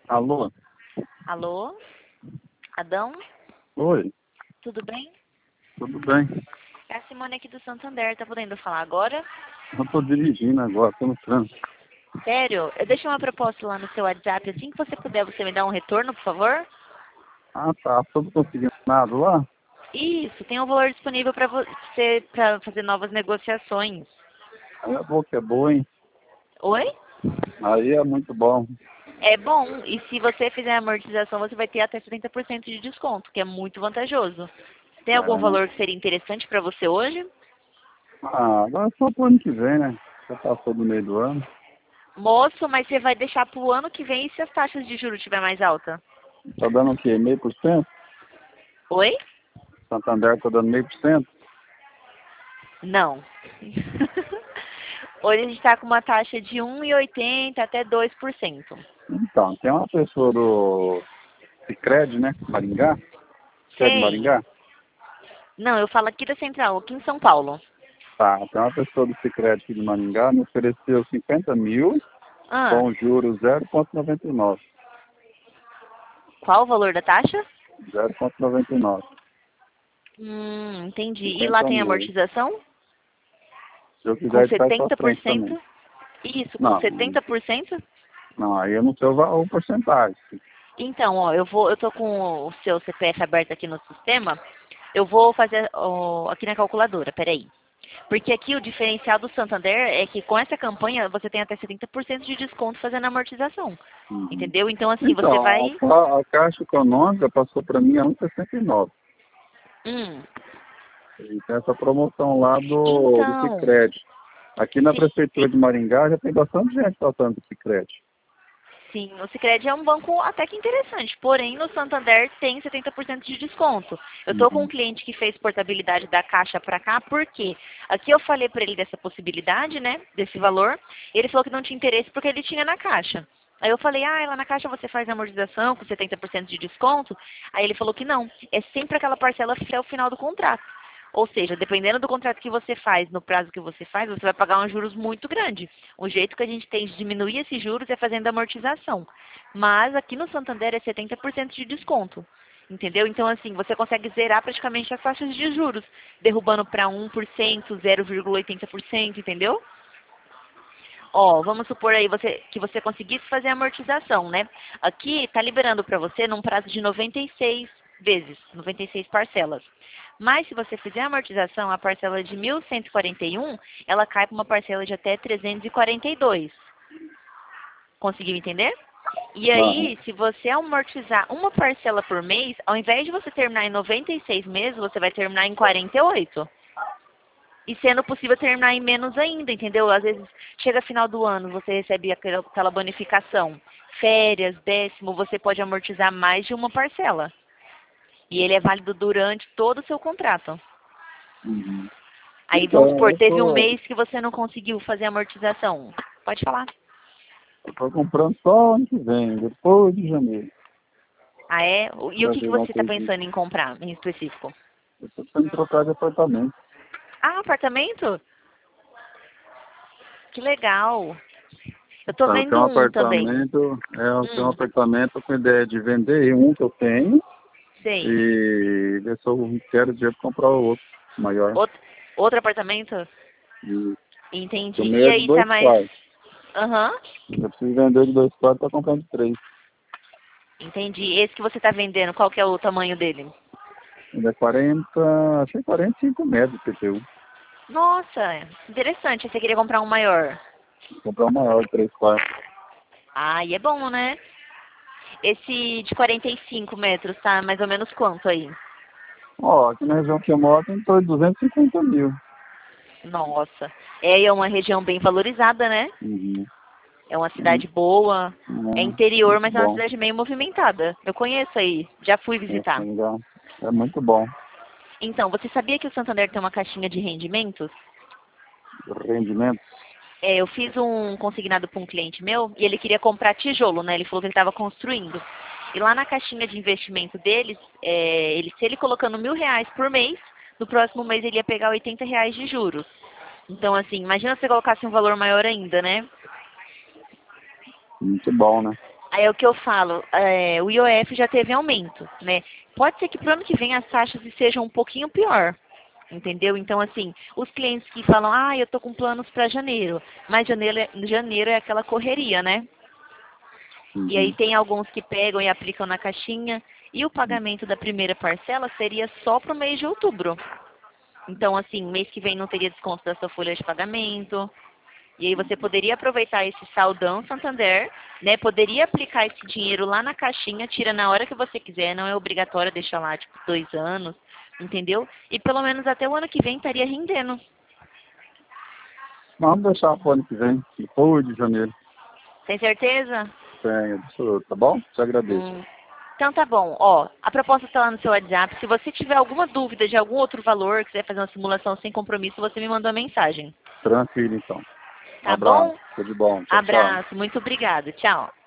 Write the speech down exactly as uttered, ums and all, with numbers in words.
Alô? Alô? Adão? Oi, Tudo bem? tudo bem? É a Simone aqui do Santander, tá podendo falar agora? Eu tô dirigindo agora, tô no trânsito. Sério? Eu deixei uma proposta lá no seu WhatsApp. Assim que você puder, você me dá um retorno, por favor? Ah, tá, tudo consignado lá? Isso, tem um valor disponível para você para fazer novas negociações. Aí é boa que é boa, hein? Oi? Aí é muito bom. É bom, e se você fizer a amortização, você vai ter até setenta por cento de desconto, que é muito vantajoso. Tem algum É, né? valor que seria interessante para você hoje? Ah, agora é só pro ano que vem, né? Já passou do meio do ano. Moço, mas você vai deixar para o ano que vem e se as taxas de juros estiver mais alta? Tá dando o quê? Meio por cento? Oi? Santander tá dando meio por cento? Não. Hoje a gente está com uma taxa de um vírgula oitenta até dois por cento. Então, tem uma pessoa do Sicredi, né? Maringá? Você é de Sei. Maringá? Não, eu falo aqui da Central, aqui em São Paulo. Tá, tem uma pessoa do Sicredi aqui de Maringá, me ofereceu cinquenta mil Ah, com juros zero vírgula noventa e nove. qual o valor da taxa? zero vírgula noventa e nove. Hum, entendi. E lá cinquenta tem mil. amortização? Se eu Com quiser, ele faz pra setenta por frente também. cento? Isso, com Não, setenta por cento? não, aí eu não sei o, va- o porcentagem. Então, ó, eu vou, eu tô com o seu C P F aberto aqui no sistema. Eu vou fazer ó, aqui na calculadora, peraí. Porque aqui o diferencial do Santander é que com essa campanha você tem até setenta por cento de desconto fazendo a amortização. Uhum. Entendeu? Então, assim, você Então, a, vai. ca- a Caixa Econômica passou para mim a um vírgula sessenta e nove. Hum. E tem essa promoção lá do, do Então, Sicredi. Aqui na sim, Prefeitura de Maringá já tem bastante gente passando do Sicredi. sim, o Sicredi é um banco até que interessante, porém no Santander tem setenta por cento de desconto. Eu estou com um Uhum. cliente que fez portabilidade da caixa para cá, porque aqui eu falei para ele dessa possibilidade, né, desse valor, e ele falou que não tinha interesse porque ele tinha na caixa. Aí eu falei, ah, lá na caixa você faz amortização com setenta por cento de desconto? Aí ele falou que não, é sempre aquela parcela até o final do contrato. Ou seja, dependendo do contrato que você faz, no prazo que você faz, você vai pagar um juros muito grande. O jeito que a gente tem de diminuir esses juros é fazendo amortização. Mas aqui no Santander é setenta por cento de desconto. Entendeu? Então, assim, você consegue zerar praticamente as taxas de juros, derrubando para um por cento, zero vírgula oitenta por cento, entendeu? Ó, vamos supor aí você, que você conseguisse fazer a amortização, né? Aqui está liberando para você num prazo de noventa e seis vezes, noventa e seis parcelas. Mas se você fizer a amortização, a parcela de mil cento e quarenta e um, ela cai para uma parcela de até trezentos e quarenta e dois. Conseguiu entender? E Aham. aí, se você amortizar uma parcela por mês, ao invés de você terminar em noventa e seis meses, você vai terminar em quarenta e oito. E sendo possível terminar em menos ainda, entendeu? Às vezes chega final do ano, você recebe aquela aquela bonificação, férias, décimo, você pode amortizar mais de uma parcela. E ele é válido durante todo o seu contrato. Uhum. Aí vamos Então, supor, eu teve um tô, mês que você não conseguiu fazer a amortização. Pode falar. eu tô comprando só ano que vem, depois de janeiro, Ah, é? E o para que, que ver uma você está coisinha. pensando em comprar em específico? Eu tô pensando em trocar de apartamento. Ah, apartamento? Que legal. Eu tô Tá, eu tenho vendo um um também. apartamento, é, eu tenho um Hum, apartamento com ideia de vender um que eu tenho sei. e ver se eu quero dinheiro para comprar o outro maior. Outro, outro apartamento? E o Entendi. meu E é de aí, tá dois mais. quartos. Aham. Eu preciso vender de dois quartos para comprar de três. Entendi. Esse que você tá vendendo, qual que é o tamanho dele? Ele é quarenta, achei quarenta e cinco metros de P T U. Nossa, interessante. Você queria comprar um maior? Vou comprar um maior de três quartos. Ah, e é bom, né? Esse de quarenta e cinco metros, tá mais ou menos quanto aí? Ó, aqui na região que eu moro tem em torno de duzentos e cinquenta mil. Nossa. É, é uma região bem valorizada, né? Uhum. É uma É muito, cidade boa. É é, interior, muito mas é uma bom. cidade meio movimentada. Eu conheço aí, já fui É, visitar. legal. É muito bom. Então, você sabia que o Santander tem uma caixinha de rendimentos? O rendimento. É, eu fiz um consignado para um cliente meu e ele queria comprar tijolo, né? Ele falou que ele estava construindo. E lá na caixinha de investimento deles, é, ele, se ele colocando mil reais por mês, no próximo mês ele ia pegar oitenta reais de juros. Então, assim, imagina se você colocasse um valor maior ainda, né? Muito bom, né? Aí é o que eu falo, é, o I O F já teve aumento, né? Pode ser que pro ano que vem as taxas sejam um pouquinho pior, entendeu? Então, assim, os clientes que falam, ah, eu tô com planos para janeiro, mas janeiro, é- janeiro é aquela correria, né? E aí Uhum. tem alguns que pegam e aplicam na caixinha, e o pagamento da primeira parcela seria só pro mês de outubro. Então, assim, mês que vem não teria desconto da sua folha de pagamento. E aí você poderia aproveitar esse saldão Santander, né? Poderia aplicar esse dinheiro lá na caixinha, tira na hora que você quiser, não é obrigatório deixar lá, tipo, dois anos, entendeu? E pelo menos até o ano que vem estaria rendendo. Mas vamos deixar para o ano que vem, depois de janeiro. Tem certeza? Tenho, absoluto, tá bom? Te agradeço. Hum. Então tá bom, ó, a proposta está lá no seu WhatsApp. Se você tiver alguma dúvida de algum outro valor, quiser fazer uma simulação sem compromisso, você me manda uma mensagem. Tranquilo, então. Um Tá abraço. bom? Tudo de bom. Tchau, tchau. Abraço, muito obrigada. Tchau.